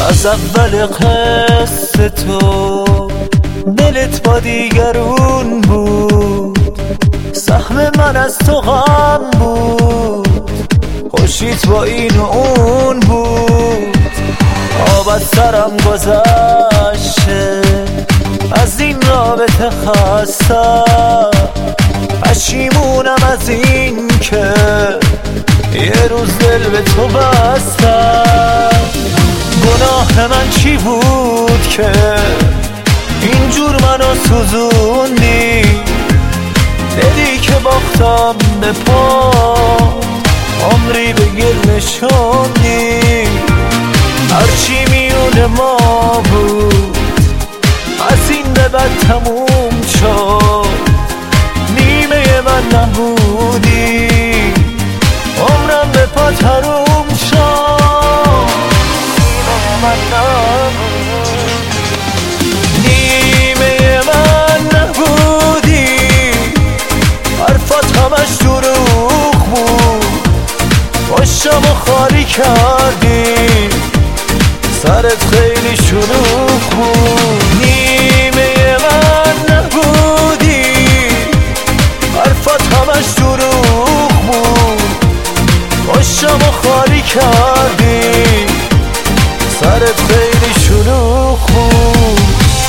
از اول قصه تو دلت با دیگرون بود، سهم من از تو غم بود، خوشیت با این و اون بود. آب از سرم گذشته، از این رابطه خستم، پشیمونم از این که یه روز دل به تو بستم. گناه من چی بود که اینجور منو سوزوندی؟ دلی که باختم به پا، عمری به گل نشوندی. هرچی میون ما بود از این به بعد تموم شد، نیمه من نبودی، عمرم به پا تروم شد. نیمه من نبودی، حرفات همش دروغ بود، پشتم و خالی کردی، سرت خیلی شلوغ بود. نیمه من نبودی، حرفات همش دروغ بود، پشتم و خالی کردی، سرت خیلی شلوغ بود.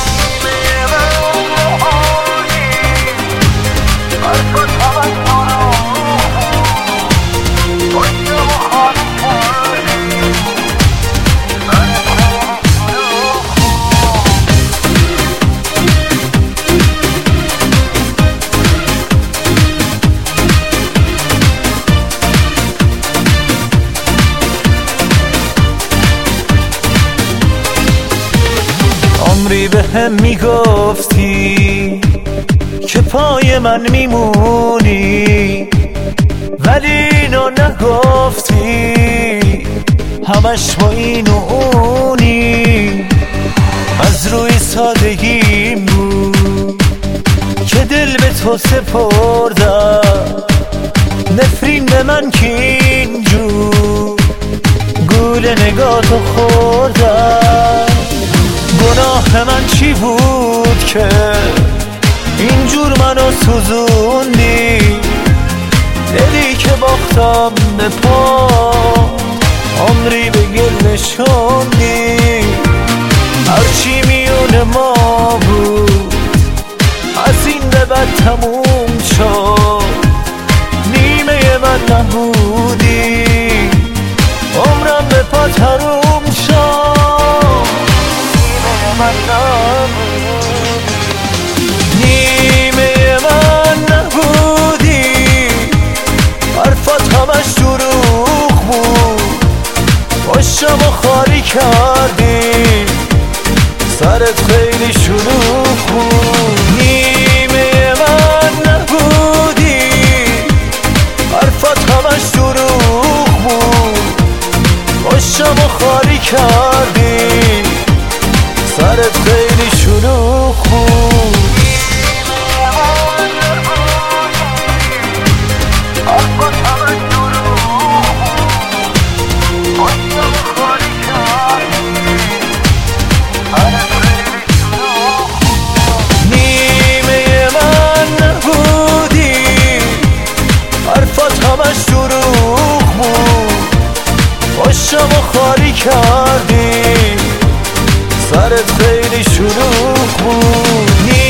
عمری به هم میگفتی که پای من میمونی، ولی اینو نگفتی، همش با این و اونی. از روی سادگیم بود که دل به تو سپردم، نفرین به من که اینجور گول نگاتو خوردم. گناه من چی بود که اینجور منو سوزوندی؟ دلی که باختم به پا، عمری به گل نشوندی. هرچی میون ما بود از این به بعد تموم شد، نیمه من نبودی، عمرم به پا تروم شد. نیمه من نبودی، حرفات همش دروغ بود، پشتم و خالی کردی، سرت خیلی شلوغ بود. نیمه من نبودی، حرفات همش دروغ بود، پشتم و خالی کردی، سرت خیلی شلوغ بود. نیمه من نبودی، حرفات همش دروغ بود، پشتم و خالی کردی، سرت خیلی شلوغ بود.